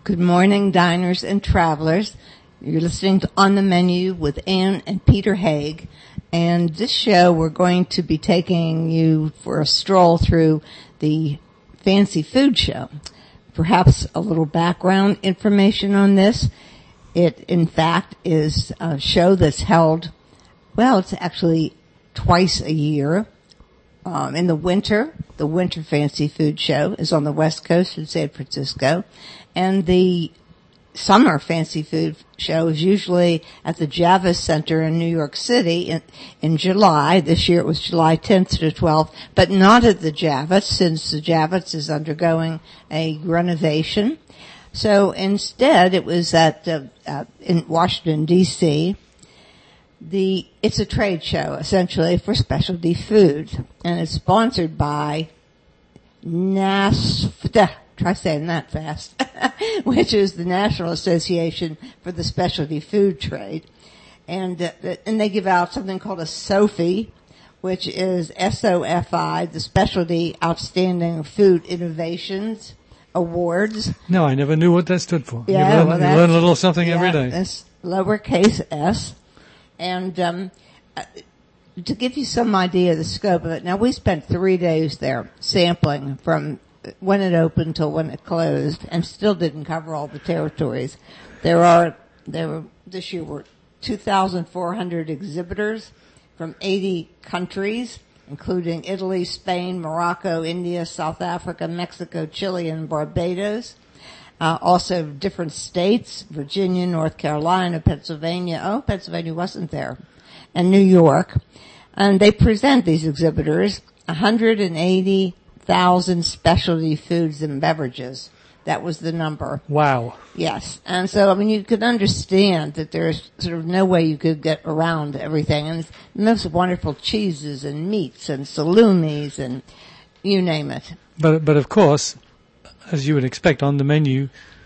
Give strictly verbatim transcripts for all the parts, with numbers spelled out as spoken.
Good morning, diners and travelers. You're listening to On the Menu with Ann and Peter Haig. And this show, we're going to be taking you for a stroll through the Fancy Food Show. Perhaps a little background information on this. It, in fact, is a show that's held, well, it's actually twice a year. Um, in the winter, the Winter Fancy Food Show is on the West Coast in San Francisco. And the Summer Fancy Food Show is usually at the Javits Center in New York City in, in July. This year it was July tenth to twelfth, but not at the Javits, since the Javits is undergoing a renovation. So instead it was at, uh, uh, in Washington, D C The, it's a trade show, essentially, for specialty food. And it's sponsored by NASFTA. Try saying that fast, which is the National Association for the Specialty Food Trade. And, uh, and they give out something called a SOFI, which is S O F I, the Specialty Outstanding Food Innovations Awards. No, I never knew what that stood for. Yeah, you learn, well, you learn a little something yeah, every day. That's lowercase s. And, um, uh, to give you some idea of the scope of it, now we spent three days there sampling from when it opened till when it closed, and still didn't cover all the territories. There are, there were, this year were two thousand four hundred exhibitors from eighty countries, including Italy, Spain, Morocco, India, South Africa, Mexico, Chile, and Barbados. Uh, also different states, Virginia, North Carolina, Pennsylvania. Oh, Pennsylvania wasn't there. And New York. And they present, these exhibitors, one hundred eighty thousand specialty foods and beverages. That was the number. Wow. Yes. And so, I mean, you could understand that there's sort of no way you could get around everything. And it's the most wonderful cheeses and meats and salumis and you name it. But, but of course, as you would expect, On the Menu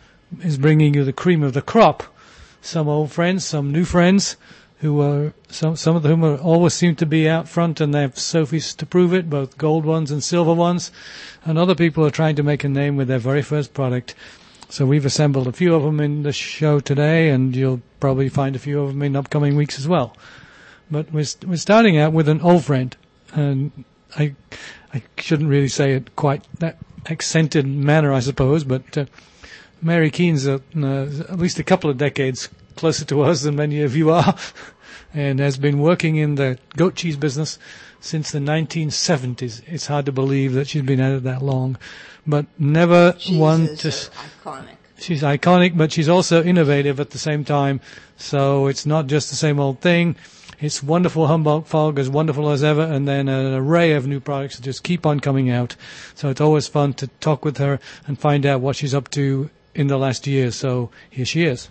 is bringing you the cream of the crop. Some old friends, some new friends, who are, some, some of whom are always seem to be out front, and they have Sofis to prove it, both gold ones and silver ones. And other people are trying to make a name with their very first product. So we've assembled a few of them in the show today, and you'll probably find a few of them in upcoming weeks as well. But we're, we're starting out with an old friend, and I, I shouldn't really say it quite that accented manner, I suppose, but uh, Mary Keane's uh, at least a couple of decades closer to us than many of you are, and has been working in the goat cheese business since the nineteen seventies. It's hard to believe that she's been at it that long, but never Cheese one is to. iconic. She's iconic, but she's also innovative at the same time. So it's not just the same old thing. It's wonderful Humboldt fog, as wonderful as ever, and then an array of new products that just keep on coming out. So it's always fun to talk with her and find out what she's up to in the last year. So here she is.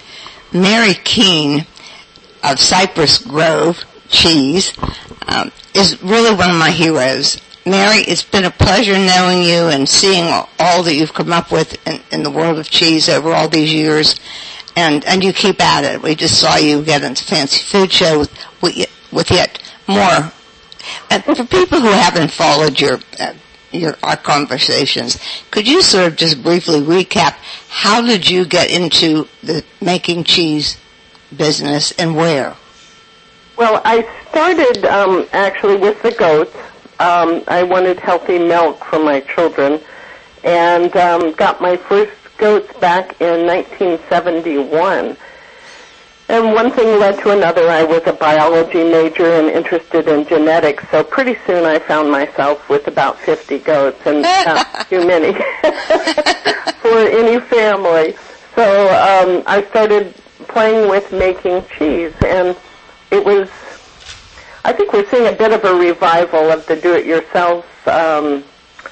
Mary Keane of Cypress Grove Cheese um, is really one of my heroes. Mary, it's been a pleasure knowing you and seeing all, all that you've come up with in, in the world of cheese over all these years. And, and you keep at it. We just saw you get into Fancy Food Show with, with, with yet more. And for people who haven't followed your, uh, your, our conversations, could you sort of just briefly recap how did you get into the making cheese business and where? Well, I started, um, actually with the goats. Um, I wanted healthy milk for my children and, um, got my first goats back in nineteen seventy-one. And one thing led to another. I was a biology major and interested in genetics, so pretty soon I found myself with about fifty goats, and not too many for any family. So um, I started playing with making cheese, and it was, I think we're seeing a bit of a revival of the do-it-yourself um,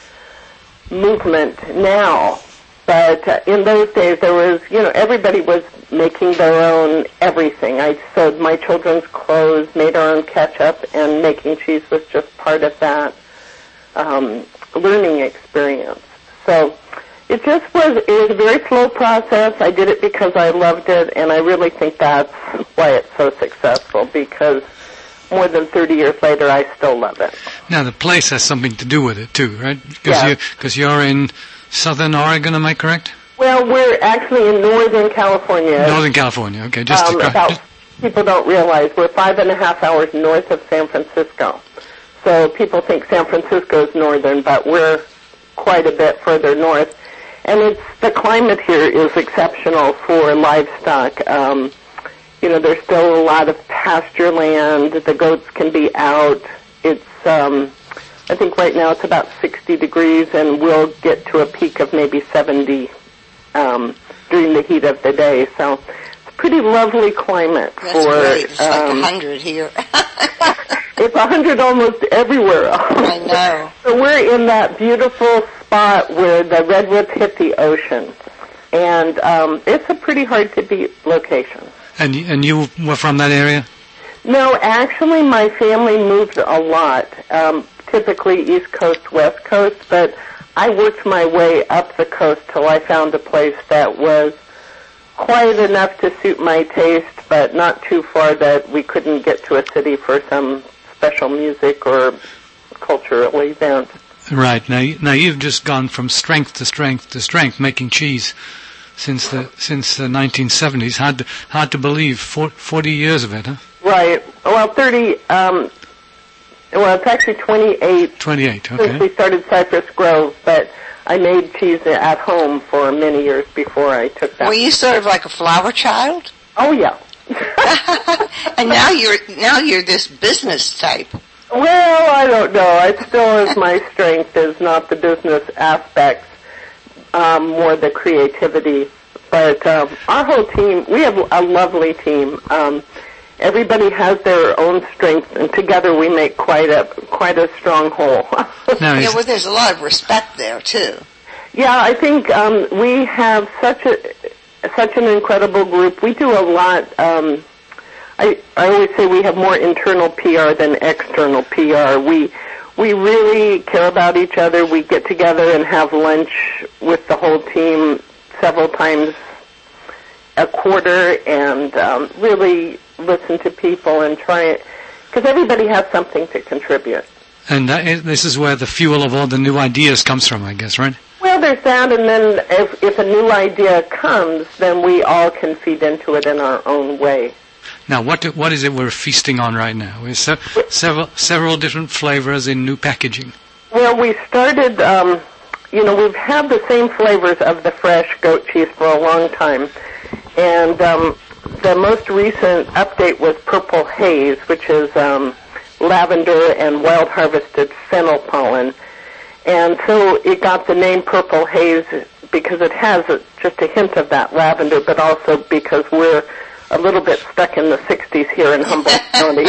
movement now. But uh, in those days, there was, you know, everybody was making their own everything. I sewed my children's clothes, made our own ketchup, and making cheese was just part of that um, learning experience. So it just was, it was a very slow process. I did it because I loved it, and I really think that's why it's so successful, because more than thirty years later, I still love it. Now, the place has something to do with it, too, right? Because Yeah. you, 'cause you're in Southern Oregon, am I correct? Well, we're actually in Northern California. Northern California, okay. Just um, to about, just, people don't realize we're five and a half hours north of San Francisco. So people think San Francisco is northern, but we're quite a bit further north. And it's the climate here is exceptional for livestock. Um, you know, there's still a lot of pasture land. The goats can be out. It's, um, I think right now it's about sixty degrees, and we'll get to a peak of maybe seventy um, during the heat of the day. So it's a pretty lovely climate. That's for, great. It's um, like one hundred here. It's one hundred almost everywhere. I know. So we're in that beautiful spot where the redwoods hit the ocean. And um, it's a pretty hard-to-beat location. and y- and you were from that area? No, actually my family moved a lot, um, typically East Coast, West Coast, but I worked my way up the coast till I found a place that was quiet enough to suit my taste, but not too far that we couldn't get to a city for some special music or cultural event. Right. Now, y- now you've just gone from strength to strength to strength, making cheese since the since the nineteen seventies. Hard to, hard to believe. For, Forty years of it, huh? Right. Well, thirty. Um, well, it's actually twenty-eight Twenty-eight. since Okay. we started Cypress Grove, but I made cheese at home for many years before I took that. Were you sort of like a flower child? Oh yeah. And now you're now you're this business type. Well, I don't know. It still is my strength is not the business aspects, um, more the creativity. But um, our whole team, we have a lovely team. Um, everybody has their own strengths, and together we make quite a quite a strong whole. Now, Yeah, is, well, there's a lot of respect there too. Yeah, I think um, we have such a such an incredible group. We do a lot. Um, I I always say we have more internal P R than external P R. We we really care about each other. We get together and have lunch with the whole team several times a quarter, and um, really listen to people and try it, because everybody has something to contribute. and that is, this is where the fuel of all the new ideas comes from, I guess, right? Well, there's that, and then if, if a new idea comes, then we all can feed into it in our own way. Now, what do, what is it we're feasting on right now? Is se- several several different flavors in new packaging. Well, we started, um, you know, we've had the same flavors of the fresh goat cheese for a long time, and um, the most recent update was Purple Haze, which is um, lavender and wild harvested fennel pollen. And so it got the name Purple Haze because it has a, just a hint of that lavender, but also because we're a little bit stuck in the sixties here in Humboldt County.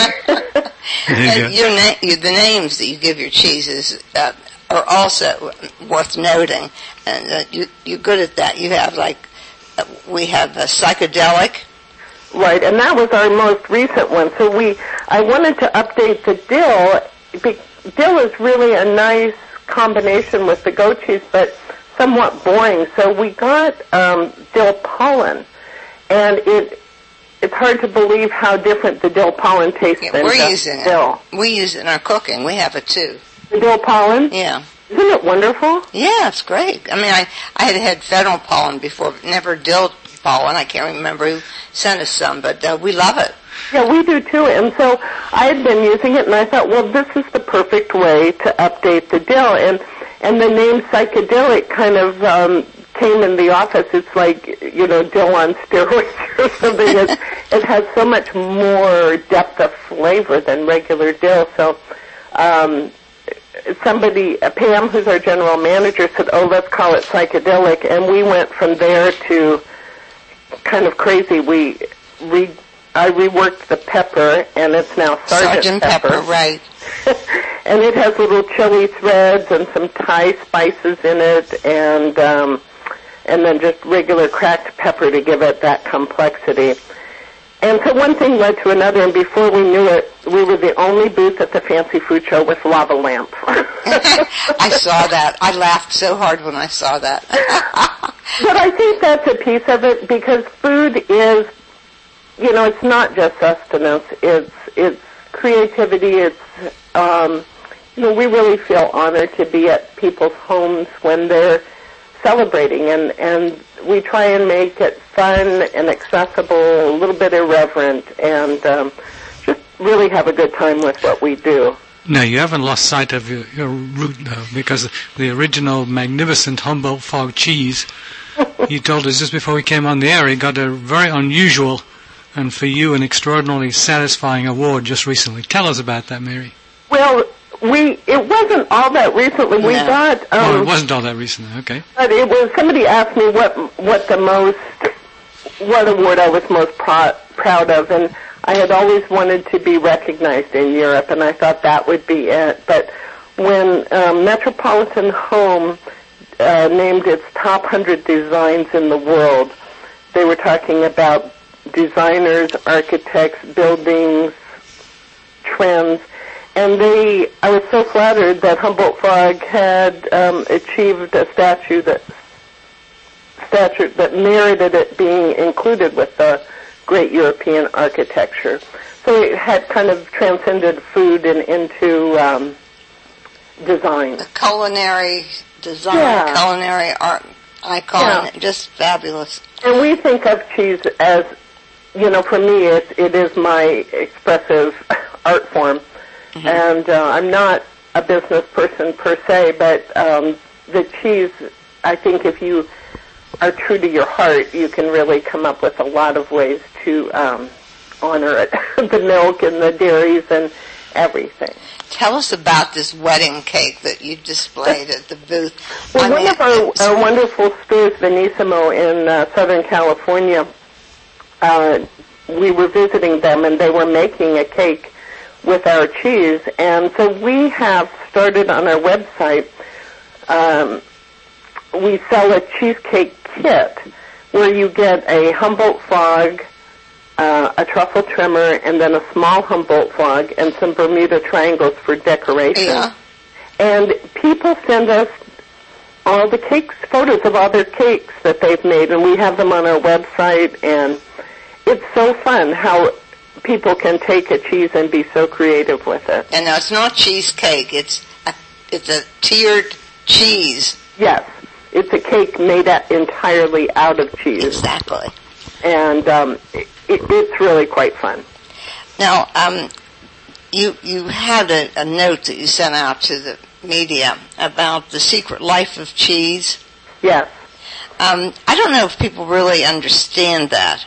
And your na- you, the names that you give your cheeses uh, are also worth noting, and uh, you, you're good at that. You have like uh, we have a psychedelic. Right, and that was our most recent one. So we, I wanted to update the dill. Be, dill is really a nice combination with the goat cheese, but somewhat boring. So we got um, dill pollen, and it it's hard to believe how different the dill pollen tastes Yeah, than we're just using dill. it. We use it in our cooking. We have it too. The dill pollen? Yeah. Isn't it wonderful? Yeah, it's great. I mean, I I had had fennel pollen before, but never dill pollen. I can't remember who sent us some, but uh, we love it. Yeah, we do too. And so I had been using it, and I thought, well, this is the perfect way to update the dill. And and the name psychedelic kind of um, came in the office. It's like, you know, dill on steroids or something. It, it has so much more depth of flavor than regular dill. So um, somebody, Pam, who's our general manager, said, oh, let's call it psychedelic. And we went from there to kind of crazy. We re I reworked the pepper, and it's now Sergeant, Sergeant Pepper, Pepper, right. and it has little chili threads and some Thai spices in it, and um, and then just regular cracked pepper to give it that complexity. And so one thing led to another, and before we knew it, we were the only booth at the Fancy Food Show with lava lamp. I saw that. I laughed so hard when I saw that. But I think that's a piece of it, because food is, you know, it's not just sustenance. It's it's creativity. It's um, you know, we really feel honored to be at people's homes when they're celebrating, and and we try and make it fun and accessible, a little bit irreverent, and um, just really have a good time with what we do. No, you haven't lost sight of your, your root, though, because the original magnificent Humboldt Fog cheese, you told us just before we came on the air, it got a very unusual and for you an extraordinarily satisfying award just recently. Tell us about that, Mary. Well, we it wasn't all that recently. We No. got... Um, oh, it wasn't all that recently, okay. But it was, somebody asked me what what the most, what award I was most prou- proud of, and I had always wanted to be recognized in Europe, and I thought that would be it. But when um, Metropolitan Home uh, named its top one hundred designs in the world, they were talking about designers, architects, buildings, trends, and they, I was so flattered that Humboldt Fog had um, achieved a statue that statue that merited it being included with the great European architecture. So it had kind of transcended food and into um, design. The culinary design, Yeah. culinary art icon, Yeah. just fabulous. And we think of cheese as, you know, for me, it, it is my expressive art form. Mm-hmm. And uh, I'm not a business person per se, but um, the cheese, I think if you are true to your heart, you can really come up with a lot of ways to um, honor it. The milk and the dairies and everything. Tell us about this wedding cake that you displayed at the booth. Well, I one mean, of our, our wonderful stores, Venissimo, in uh, Southern California, uh, we were visiting them, and they were making a cake with our cheese. And so we have started on our website, um, we sell a cheesecake kit where you get a Humboldt Fog, uh, a truffle trimmer, and then a small Humboldt Fog and some Bermuda triangles for decoration. Yeah. And people send us all the cakes, photos of all their cakes that they've made, and we have them on our website, and it's so fun how people can take a cheese and be so creative with it. And now it's not cheesecake, it's a, it's a tiered cheese. Yes, it's a cake made out entirely out of cheese. Exactly. And um, it, it's really quite fun. Now, um, you you had a, a note that you sent out to the media about the secret life of cheese. Yes. Um, I don't know if people really understand that.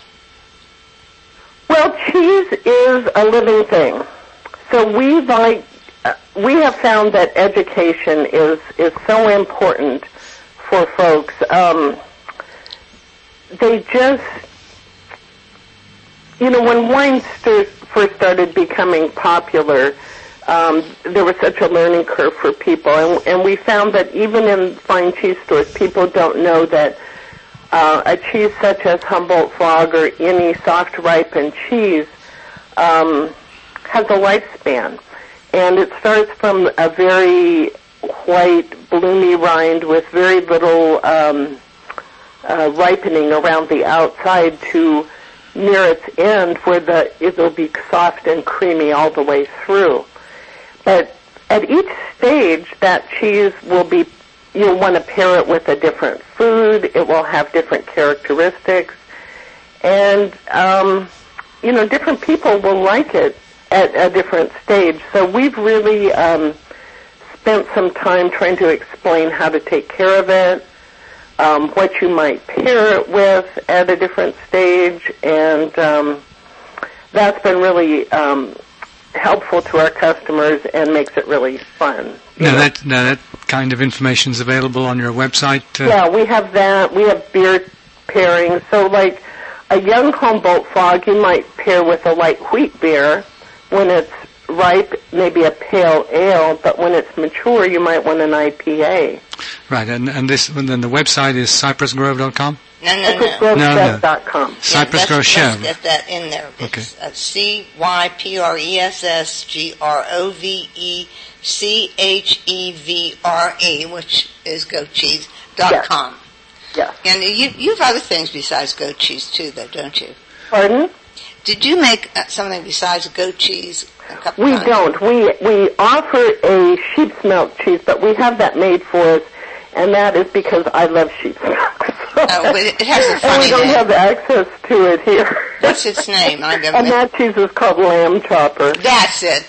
Well, cheese is a living thing. So we like uh, we have found that education is is so important for folks. Um, they just, you know, when wine st- first started becoming popular, um, there was such a learning curve for people, and, and we found that even in fine cheese stores, people don't know that uh, a cheese such as Humboldt Fog or any soft ripened cheese um, has a lifespan, and it starts from a very white, bloomy rind with very little um, uh, ripening around the outside to near its end where the it'll be soft and creamy all the way through. But at each stage, that cheese will be, you'll want to pair it with a different food. It will have different characteristics. And, um, you know, different people will like it at a different stage. So we've really um, spent some time trying to explain how to take care of it, um, what you might pair it with at a different stage, and um, that's been really um, helpful to our customers and makes it really fun. Now that, now that kind of information is available on your website? Uh, Yeah, we have that. We have beer pairings. So like a young Humboldt Fog, you might pair with a light wheat beer. When it's ripe, maybe a pale ale, but when it's mature, you might want an I P A. Right, and, and this, and then the website is cypress grove dot com? No, no, no. cypress grove No, no. dot com. Cypress Yeah, Grove let's, Chevre. let's get that in there. Okay. It's uh, C Y P R E S S G R O V E C H E V R E, which is goat cheese dot com. Yes. And you, you have other things besides goat cheese too, though, don't you? Pardon? Did you make uh, something besides goat cheese a couple We times? don't. We we offer a sheep's milk cheese, but we have that made for us, and that is because I love sheep's milk. So Oh, but it has a and funny we don't name. have access to it here. What's its name? I And that cheese is called lamb chopper. That's it.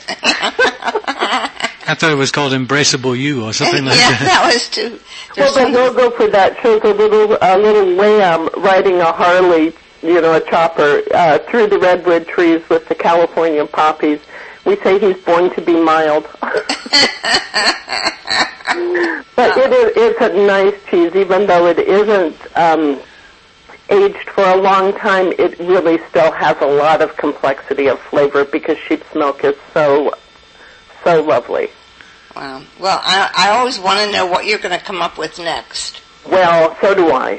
I thought it was called Embraceable You or something like yeah, that. that was too. Well, the logo for that shows a little a little lamb riding a Harley, you know, a chopper, uh, through the redwood trees with the California poppies. We say he's born to be mild. But it is, it's a nice cheese, even though it isn't um, aged for a long time. It really still has a lot of complexity of flavor because sheep's milk is so, so lovely. Wow. Well, I, I always want to know what you're going to come up with next. Well, so do I.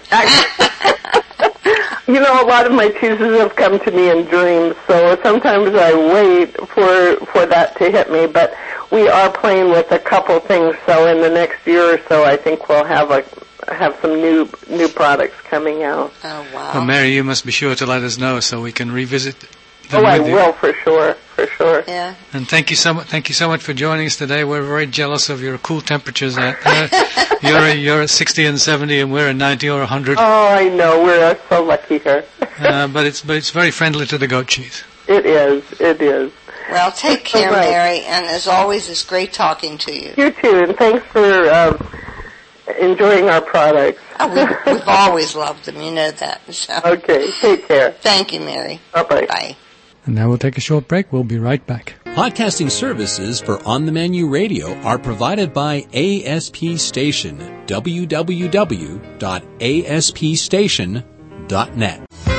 You know, a lot of my cheeses have come to me in dreams, so sometimes I wait for for that to hit me. But we are playing with a couple things, so in the next year or so, I think we'll have a have some new new products coming out. Oh wow! Well, Mary, you must be sure to let us know so we can revisit them. Oh, I with you. will for sure, for sure. Yeah. And thank you so much. Thank you so much for joining us today. We're very jealous of your cool temperatures. Out there. You're you're at sixty and seventy, and we're at ninety or a hundred. Oh, I know. We're so lucky here. uh, but it's but it's very friendly to the goat cheese. It is. It is. Well, take care, Right. Mary, and as always, it's great talking to you. You too, and thanks for um, enjoying our products. Oh, we, we've always loved them. You know that. So. Okay. Take care. Thank you, Mary. Bye-bye. Bye. And now we'll take a short break. We'll be right back. Podcasting services for On the Menu Radio are provided by A S P Station, w w w dot a s p station dot net.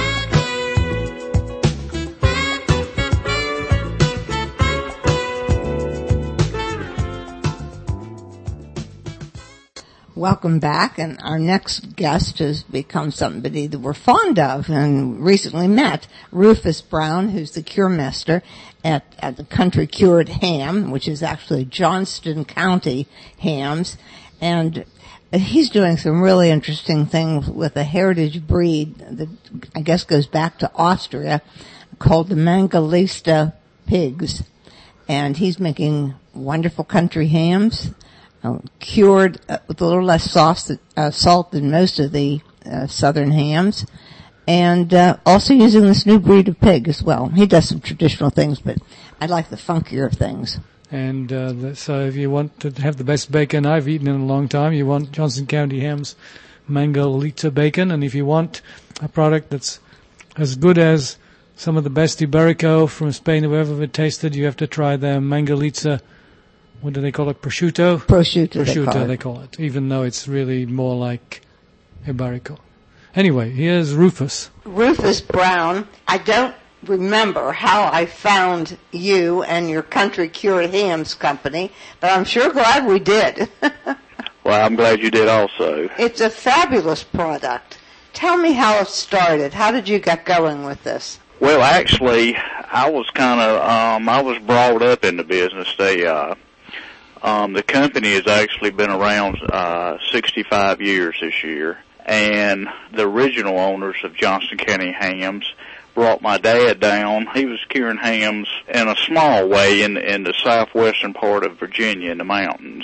Welcome back, and our next guest has become somebody that we're fond of and recently met, Rufus Brown, who's the cure master at, at the Country Cured Ham, which is actually Johnston County hams, and he's doing some really interesting things with a heritage breed that I guess goes back to Austria called the Mangalista pigs, and he's making wonderful country hams. Uh, cured uh, with a little less sauce, uh, salt than most of the uh, southern hams, and uh, also using this new breed of pig as well. He does some traditional things, but I like the funkier things. And uh, the, so if you want to have the best bacon I've eaten in a long time, you want Johnston County Hams Mangalita bacon. And if you want a product that's as good as some of the best Iberico from Spain who've ever tasted, you have to try their Mangalita. What do they call it? Prosciutto? Prosciutto, Prosciutto, they call it. they call it, even though it's really more like Iberico. Anyway, here's Rufus. Rufus Brown, I don't remember how I found you and your Country Cured Hams company, but I'm sure glad we did. Well, I'm glad you did also. It's a fabulous product. Tell me how it started. How did you get going with this? Well, actually, I was kind of, um, I was brought up in the business. They, uh, um, the company has actually been around, uh, sixty-five years this year. And the original owners of Johnston County Hams brought my dad down. He was curing hams in a small way in, in the southwestern part of Virginia in the mountains.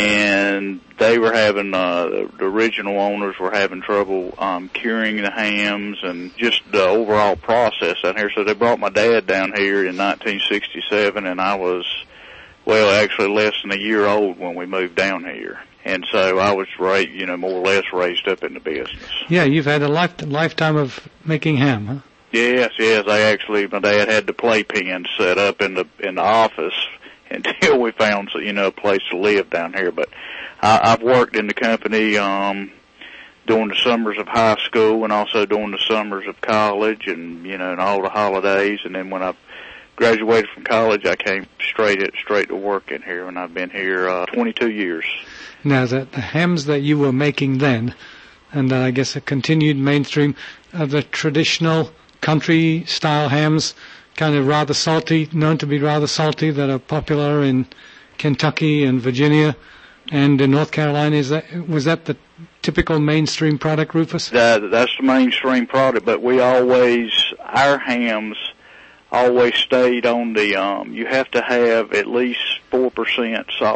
And they were having, uh, the, the original owners were having trouble, um, curing the hams and just the overall process down here. So they brought my dad down here in nineteen sixty-seven, and I was, well, actually less than a year old when we moved down here. And so I was, right, you know, more or less raised up in the business. Yeah, you've had a life, lifetime of making ham, huh? Yes, yes. I actually, my dad had the playpen set up in the in the office until we found, you know, a place to live down here. But I, I've worked in the company um, during the summers of high school and also during the summers of college, and you know, and all the holidays. And then when I graduated from college, I came straight at, straight to work in here, and I've been here uh, twenty-two years. Now, the, the hams that you were making then, and uh, I guess a continued mainstream, are the traditional country-style hams, kind of rather salty, known to be rather salty, that are popular in Kentucky and Virginia and in North Carolina. Is that, was that the typical mainstream product, Rufus? That, that's the mainstream product, but we always, our hams always stayed on the, um, you have to have at least four percent salt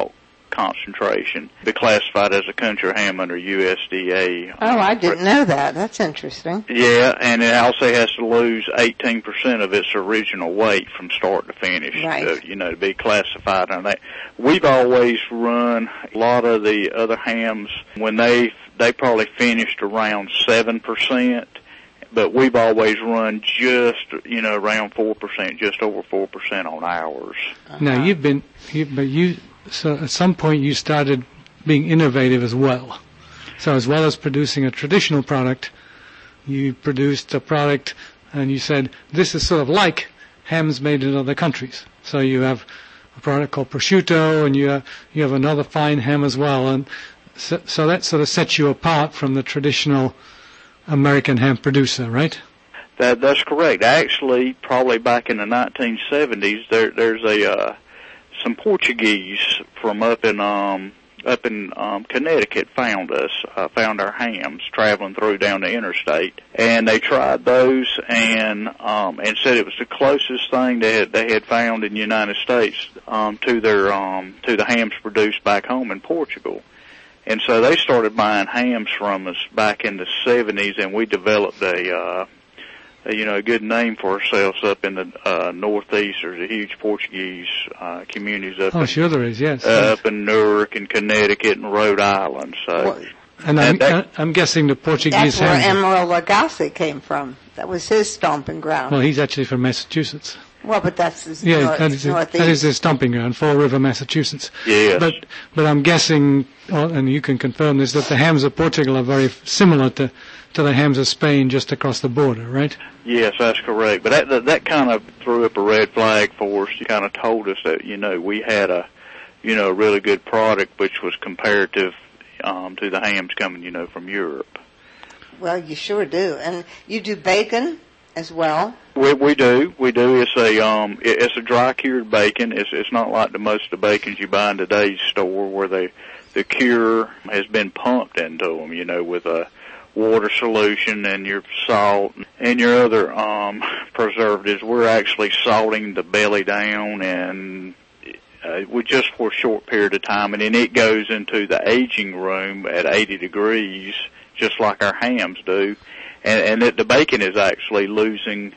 concentration. Be classified as a country ham under U S D A. Oh, I didn't know that. That's interesting. Yeah, and it also has to lose eighteen percent of its original weight from start to finish, right. to, you know, to be classified on that. We've always run a lot of the other hams when they they probably finished around seven percent, but we've always run just, you know, around four percent, just over four percent on ours. Uh-huh. Now, you've been, you, but you, so at some point you started being innovative as well. So as well as producing a traditional product, you produced a product and you said, this is sort of like hams made in other countries. So you have a product called prosciutto, and you have, you have another fine ham as well. And so, so that sort of sets you apart from the traditional American ham producer, right? That that's correct. Actually, probably back in the nineteen seventies, there there's a uh, some Portuguese from up in um up in um Connecticut found us, uh, found our hams traveling through down the interstate, and they tried those and um and said it was the closest thing they had they had found in the United States um to their um to the hams produced back home in Portugal. And so they started buying hams from us back in the seventies, and we developed a, uh, a you know, a good name for ourselves up in the uh, Northeast. There's a huge Portuguese uh, communities up. Oh, in, sure there is, yes. Uh, yes. Up in Newark and Connecticut and Rhode Island. So, well, and I'm, that, I'm guessing the Portuguese. That's where hams Emeril Lagasse came from. That was his stomping ground. Well, he's actually from Massachusetts. Well, but that's his yeah, north, that is his, northeast. that is his stomping ground, Fall River, Massachusetts. Yes. But but I'm guessing, and you can confirm this, that the hams of Portugal are very similar to to the hams of Spain, just across the border, right? Yes, that's correct. But that that, that kind of threw up a red flag for us. You kind of told us that, you know, we had a you know a really good product, which was comparative um, to the hams coming, you know, from Europe. Well, you sure do, and you do bacon as well. We we do we do. It's a um it, it's a dry cured bacon. It's it's not like the most of the bacons you buy in today's store where they the cure has been pumped into them. You know, with a water solution and your salt and your other um preservatives. We're actually salting the belly down and. Uh, we just for a short period of time, and then it goes into the aging room at eighty degrees, just like our hams do. And, and it, the bacon is actually losing,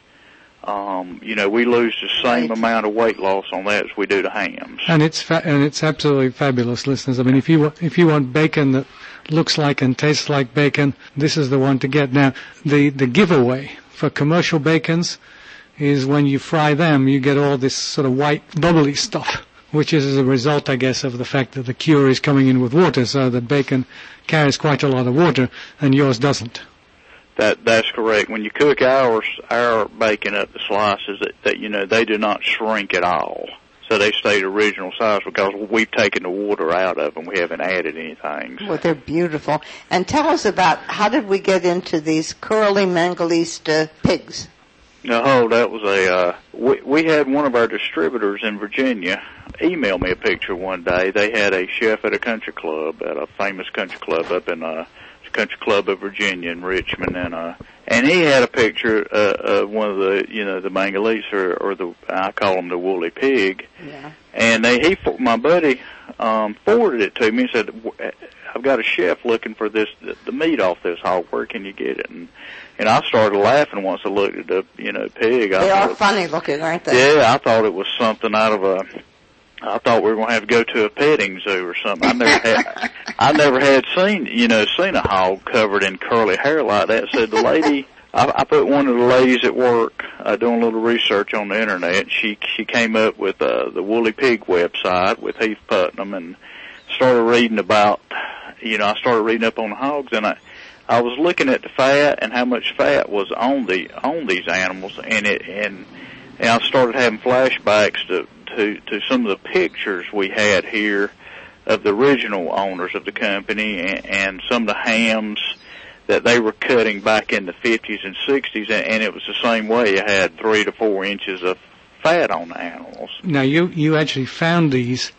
um, you know, we lose the same right. amount of weight loss on that as we do the hams. And it's fa- and it's absolutely fabulous, listeners. I mean, if you if you want bacon that looks like and tastes like bacon, this is the one to get. Now, the the giveaway for commercial bacons is when you fry them, you get all this sort of white bubbly stuff, which is as a result, I guess, of the fact that the cure is coming in with water, so that bacon carries quite a lot of water, and yours doesn't. That that's correct. When you cook ours, our bacon up the slices, that, that you know they do not shrink at all, so they stay the original size because we've taken the water out of them. We haven't added anything. So. Well, they're beautiful. And tell us about how did we get into these curly Mangalista pigs? No, that was a, uh, we, we had one of our distributors in Virginia email me a picture one day. They had a chef at a country club, at a famous country club up in, uh, Country Club of Virginia in Richmond, and, uh, and he had a picture, uh, of one of the, you know, the Mangalese, or, or the, I call them the woolly pig. Yeah. And they, he, my buddy, um, forwarded it to me and said, I've got a chef looking for this, the, the meat off this hog. Where can you get it? And, And I started laughing once I looked at the, you know, pig. I they are thought, funny looking, aren't they? Yeah, I thought it was something out of a, I thought we were going to have to go to a petting zoo or something. I never had, I never had seen, you know, seen a hog covered in curly hair like that. So the lady, I, I put one of the ladies at work, uh, doing a little research on the internet. She, she came up with, uh, the Woolly Pig website with Heath Putnam and started reading about, you know, I started reading up on the hogs, and I, I was looking at the fat and how much fat was on the on these animals, and it and, and I started having flashbacks to, to to some of the pictures we had here of the original owners of the company, and, and some of the hams that they were cutting back in the fifties and sixties, and, and it was the same way. You had three to four inches of fat on the animals. Now you you actually found these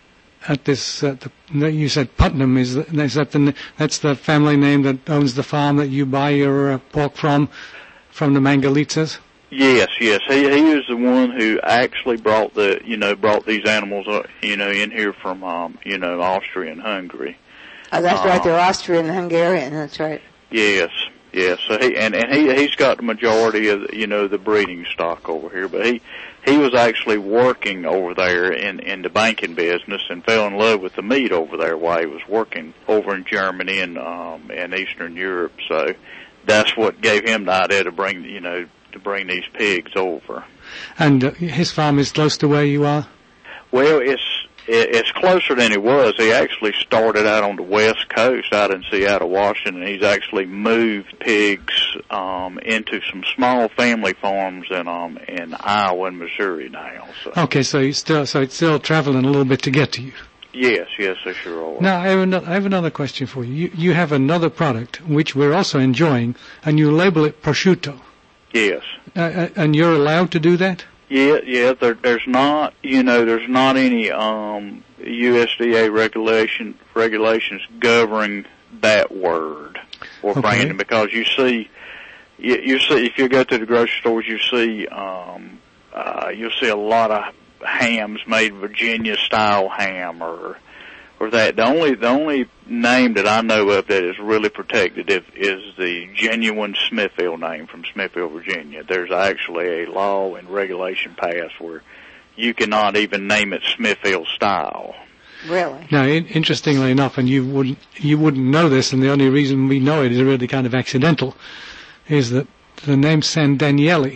at this, uh, the, you said Putnam, is, is that the, that's the family name that owns the farm that you buy your uh, pork from, from the Mangalitas? Yes, yes. He he was the one who actually brought the you know brought these animals uh, you know in here from um you know Austria and Hungary. Oh, that's um, right. They're Austrian and Hungarian. That's right. Yes, yes. So he and and he he's got the majority of the, you know the breeding stock over here, but he he was actually working over there in in the banking business and fell in love with the meat over there while he was working over in Germany and um and Eastern Europe. So that's what gave him the idea to bring you know. to bring these pigs over. And uh, his farm is close to where you are? Well, it's it's closer than it was. He actually started out on the west coast, out in Seattle, Washington. He's actually moved pigs um, into some small family farms in um in Iowa and Missouri now. So. Okay, so you still so it's still traveling a little bit to get to you. Yes, yes, they sure are. Now I have another, I have another question for you. You you have another product which we're also enjoying, and you label it prosciutto. Yes. Uh, and you're allowed to do that? Yeah, yeah. There, there's not, you know, there's not any um, U S D A regulation regulations governing that word or okay. branding because you see, you, you see, if you go to the grocery stores, you see, um, uh, you'll see a lot of hams made Virginia style ham or. Or that the only the only name that I know of that is really protected is, is the genuine Smithfield name from Smithfield, Virginia. There's actually a law and regulation passed where you cannot even name it Smithfield style. Really? Now, in, interestingly enough, and you wouldn't you wouldn't know this, and the only reason we know it is really kind of accidental, is that the name San Daniele,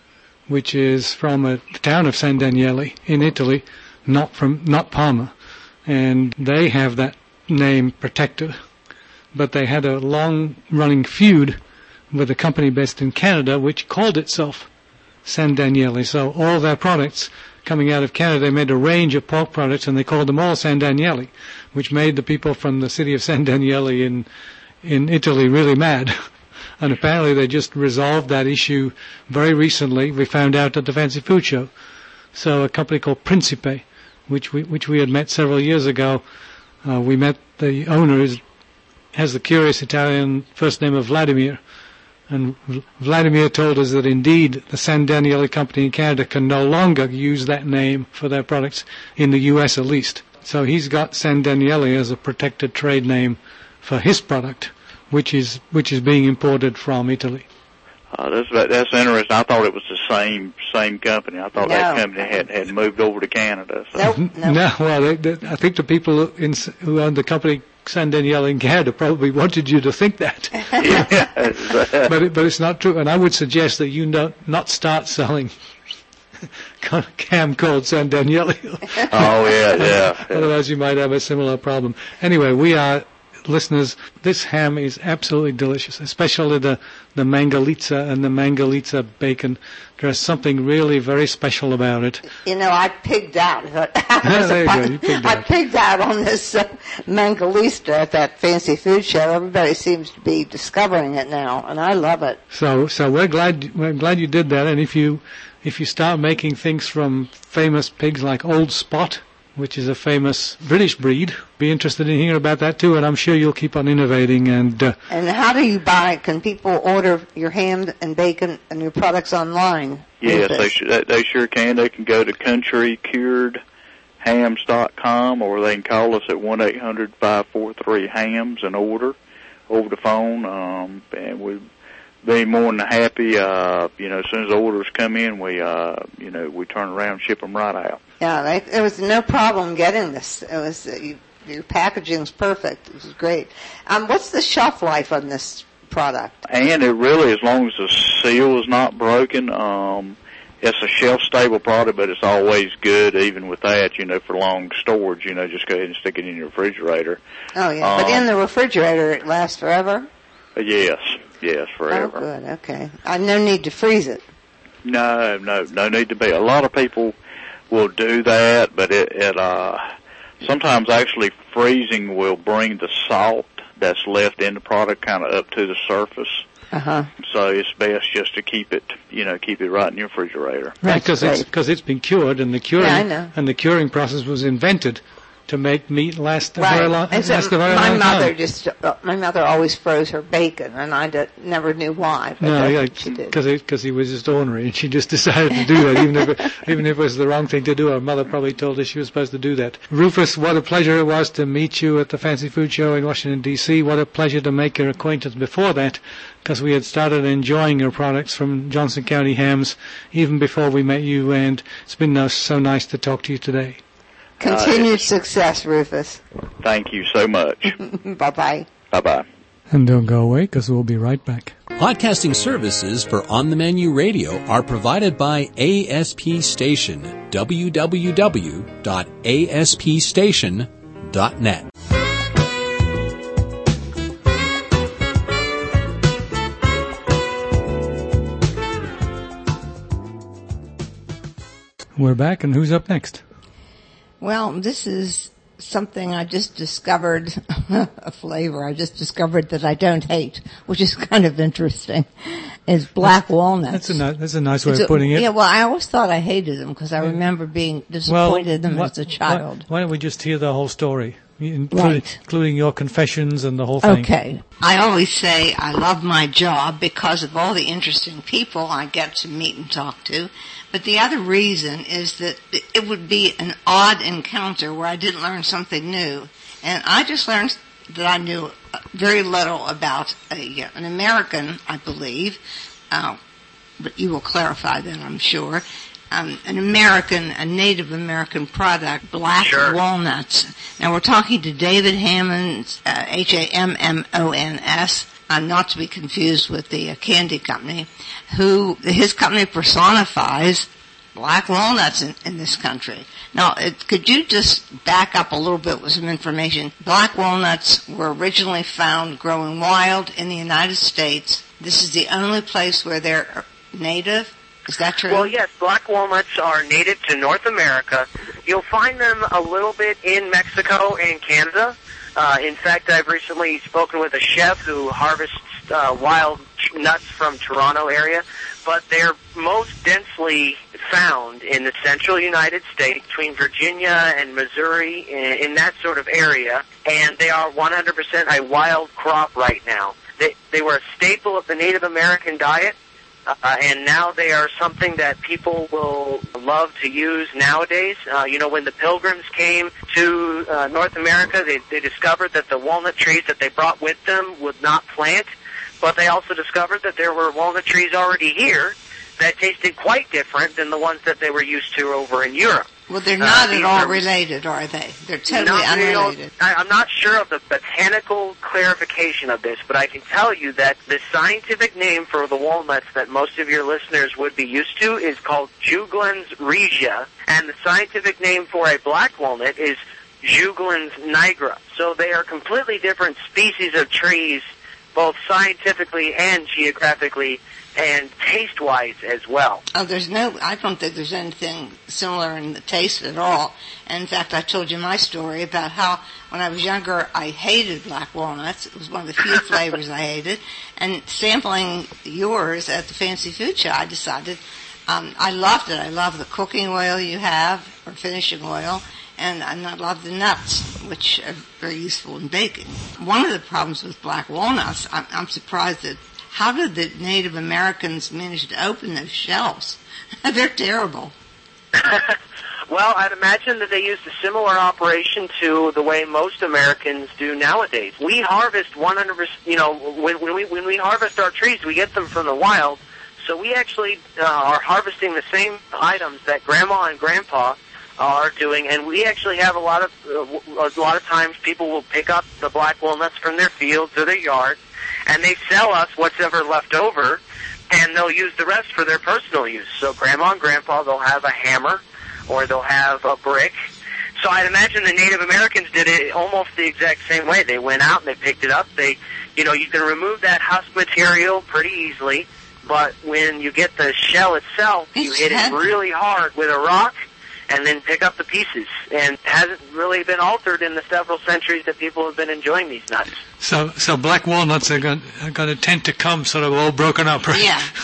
which is from a, the town of San Daniele in Italy, not from not Parma. And they have that name protected, but they had a long-running feud with a company based in Canada which called itself San Daniele. So all their products coming out of Canada, they made a range of pork products, and they called them all San Daniele, which made the people from the city of San Daniele in in Italy really mad. And apparently they just resolved that issue very recently. We found out at the Fancy Food Show. So a company called Principe, which we which we had met several years ago. Uh, we met the owner, who has the curious Italian first name of Vladimir. And v- Vladimir told us that indeed the San Daniele company in Canada can no longer use that name for their products, in the U S at least. So he's got San Daniele as a protected trade name for his product, which is which is being imported from Italy. Uh, that's that's interesting. I thought it was the same same company. I thought no. that company had, had moved over to Canada. So. Nope, nope. No, well, they, they, I think the people in, who owned the company San Daniele in Canada probably wanted you to think that. Yes. but it, but it's not true. And I would suggest that you not not start selling ham called San Daniele. Oh yeah, yeah. Otherwise, you might have a similar problem. Anyway, we are. Listeners, this ham is absolutely delicious, especially the, the mangalitsa and the mangalitsa bacon. There's something really very special about it. You know, I pigged out. Yeah, there you go. You pigged I out. pigged out on this uh, mangalista at that fancy food show. Everybody seems to be discovering it now, and I love it. So, so we're glad we're glad you did that. And if you if you start making things from famous pigs like Old Spot, which is a famous British breed, be interested in hearing about that too, and I'm sure you'll keep on innovating. And uh, and how do you buy it? Can people order your ham and bacon and your products online? Yes, they, sh- they sure can. They can go to country cured hams dot com, or they can call us at one eight hundred five four three hams and order over the phone, um, and we'd be more than happy. Uh, you know, as soon as the orders come in, we, uh, you know, we turn around and ship them right out. Yeah, they, there was no problem getting this. It was uh, you, your packaging's perfect. It was great. Um, what's the shelf life on this product? And it really, as long as the seal is not broken, um, it's a shelf-stable product, but it's always good, even with that, you know, for long storage. You know, just go ahead and stick it in your refrigerator. Oh, yeah. Um, but in the refrigerator, it lasts forever? Yes, yes, forever. Oh, good. Okay. I no need to freeze it. No, no, no need to be. A lot of people will do that, but it, it uh, sometimes actually freezing will bring the salt that's left in the product kind of up to the surface. Uh-huh. So it's best just to keep it, you know, keep it right in your refrigerator. right, because it's because it's been cured, and the curing Yeah, I know. and the curing process was invented to make meat last a right. very long, and so last a very my long mother time. just, uh, my mother always froze her bacon, and I d- never knew why. But No, that's yeah, what she did. because because he was just ornery, and she just decided to do that, even if it, even if it was the wrong thing to do. Her mother probably told her she was supposed to do that. Rufus, what a pleasure it was to meet you at the Fancy Food Show in Washington D C. What a pleasure to make your acquaintance before that, because we had started enjoying your products from Johnson County Hams even before we met you, and it's been uh, so nice to talk to you today. Continued uh, success, Rufus. Thank you so much. Bye-bye. Bye-bye. And don't go away, because we'll be right back. Podcasting services for On the Menu Radio are provided by A S P Station, w w w dot a s p station dot net. We're back, and who's up next? Well, this is something I just discovered, a flavor I just discovered that I don't hate, which is kind of interesting, is black walnuts. That's a, ni- that's a nice way it's of putting a, it. Yeah, well, I always thought I hated them because I remember being disappointed well, in them why, as a child. Why, why don't we just hear the whole story, including, right. including your confessions and the whole thing? Okay. I always say I love my job because of all the interesting people I get to meet and talk to. But the other reason is that it would be an odd encounter where I didn't learn something new. And I just learned that I knew very little about a, an American, I believe, uh, but you will clarify that, I'm sure, um, an American, a Native American product, black sure. walnuts. Now, we're talking to David Hammons, uh, H A M M O N S, uh, not to be confused with the uh, candy company, who his company personifies black walnuts in, in this country. Now, it, could you just back up a little bit with some information? Black walnuts were originally found growing wild in the United States. This is the only place where they're native. Is that true? Well, yes, black walnuts are native to North America. You'll find them a little bit in Mexico and Canada. Uh, in fact, I've recently spoken with a chef who harvests uh, wild nuts from Toronto area, but they're most densely found in the central United States, between Virginia and Missouri, in, in that sort of area, and they are one hundred percent a wild crop right now. They, they were a staple of the Native American diet, uh, and now they are something that people will love to use nowadays. Uh, you know, when the Pilgrims came to uh, North America, they, they discovered that the walnut trees that they brought with them would not plant, but they also discovered that there were walnut trees already here that tasted quite different than the ones that they were used to over in Europe. Well, they're not uh, at all are, related, are they? They're totally not unrelated. Real, I, I'm not sure of the botanical clarification of this, but I can tell you that the scientific name for the walnuts that most of your listeners would be used to is called Juglans regia, and the scientific name for a black walnut is Juglans nigra. So they are completely different species of trees, both scientifically and geographically, and taste-wise as well. Oh, there's no, I don't think there's anything similar in the taste at all. And in fact, I told you my story about how when I was younger, I hated black walnuts. It was one of the few flavors I hated. And sampling yours at the Fancy Food Show, I decided um, I loved it. I love the cooking oil you have, or finishing oil, and I love the nuts, which are very useful in baking. One of the problems with black walnuts, I'm, I'm surprised that how did the Native Americans manage to open those shells? They're terrible. Well, I'd imagine that they used a similar operation to the way most Americans do nowadays. We harvest one hundred percent, you know, when, when we when we harvest our trees, we get them from the wild. So we actually uh, are harvesting the same items that Grandma and Grandpa are doing, and we actually have a lot of uh, a lot of times people will pick up the black walnuts from their fields or their yard, and they sell us what's ever left over, and they'll use the rest for their personal use. So Grandma and Grandpa, they'll have a hammer, or they'll have a brick. So I'd imagine the Native Americans did it almost the exact same way. They went out and they picked it up. They, you know, you can remove that husk material pretty easily, but when you get the shell itself, you hit it really hard with a rock, and then pick up the pieces. And it hasn't really been altered in the several centuries that people have been enjoying these nuts. So, so black walnuts are going, are going to tend to come sort of all broken up, right? Yeah.